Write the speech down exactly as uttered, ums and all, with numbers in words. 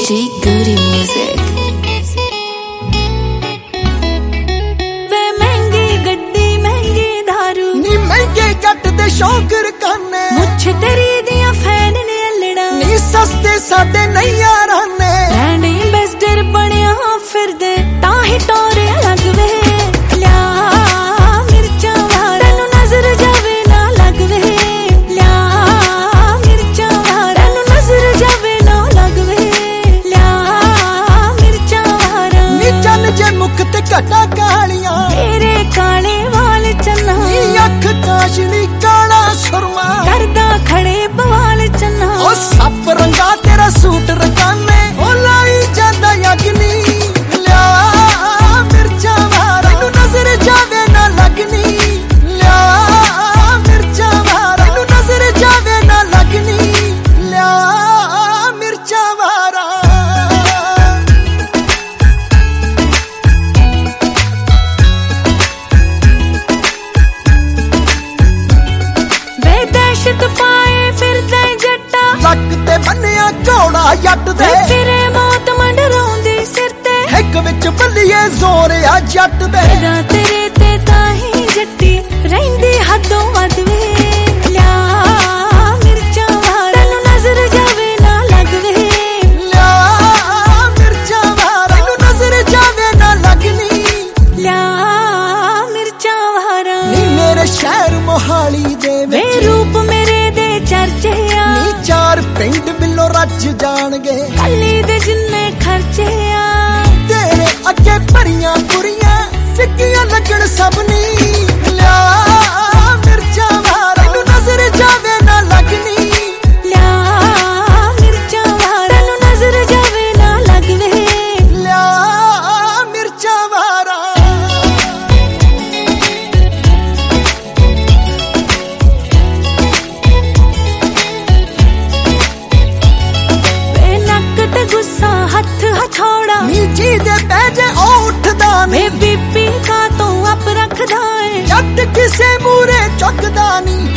G Goody Music। वे महंगी गड्डी महंगी दारू नी महंगे जट दे शौक रकाने मुझ तेरी दियां फैन ने अल्लड़ा नी सस्ते साडे नहीं यारां ने ब्रांड एम्बेसडर बनिया फिरदे ताही टोरे अलग वे लिया मिर्चा वारा तैनू नजर जावे ना लग वे लिया मिर्चा वारा तैनू नजर जावे ना लग वे लिया मिर्चा वारा नी चल जे मुख ते घटा कालियां तेरे काले वाल चन्ना नी अख काशनी काला सुरमा करदा खड़े बवाल चन्ना ओ सप रंगा तेरा सूट रकाने ओ लाई जांदा अग्नी लिया मिर्चा वारा तैनू नजर जावे ना लगनी लिया मिर्चा वारा तैनू नजर जावे ना लगनी लिया मिर्चा वारा वे दहशत पाए फिरदे जट्टा ਲੱਕ ਤੇ ਬੰਨਿਆ ਘੋੜਾ ਜੱਟ ਦੇ वे फिरे मौत मंडराउंदी सिर ते ਇੱਕ ਵਿੱਚ ਬੱਲੀਏ ਜ਼ੋਰ ਆ ਜੱਟ ਦੇ तेरा तेरे ते ताही जट्टी रहिंदी हदों वध वे लिया मिर्चा वारा तैनू नजर जावे ना लग वे ਲਿਆ ਮਿਰਚਾਂ ਵਾਰਾ ਤੈਨੂੰ ਨਜ਼ਰ ਜਾਵੇ ਨਾ ਲੱਗਣੀ लिया मिर्चा वारा ਨੀ ਮੇਰੇ ਸ਼ਹਿਰ ਮੋਹਾਲੀ ਦੇ वे ਵਿੱਚ रूप मेरे दे चर्चे आ ਨੀ ਚਾਰ ਪਿੰਡ ਬਿੱਲੋ ਰੱਜ ਜਾਣਗੇ कली दे जिन्ने खर्चे आ ਤੇਰੇ ਅੱਗੇ ਭਰੀਆਂ ਪੁਰੀਆਂ ਫਿੱਕੀਆਂ ਲੱਗਣ ਸਭ ਨੀ ਲਿਆ ਮਿਰਚਾਂ ਵਾਰਾ ਤੈਨੂੰ ਨਜ਼ਰ ਜਾਵੇ ਨਾ ਲੱਗਣੀ लिया मिर्चा वारा तैनू नजर जावे ना लग वे ਲਿਆ ਮਿਰਚਾਂ ਵਾਰਾ वे नक ते गुस्सा हथ हथौड़ा ਨੀ ਜੀ ਦੇ ਪੈ ਜੇ ਉਹ ਉੱਠਦਾ वे ਨੀ बीपी का तो अप रखदा है ਜੱਟ ਕਿਸੇ ਮੂਰੇ ਚੁੱਕਦਾ ਨੀ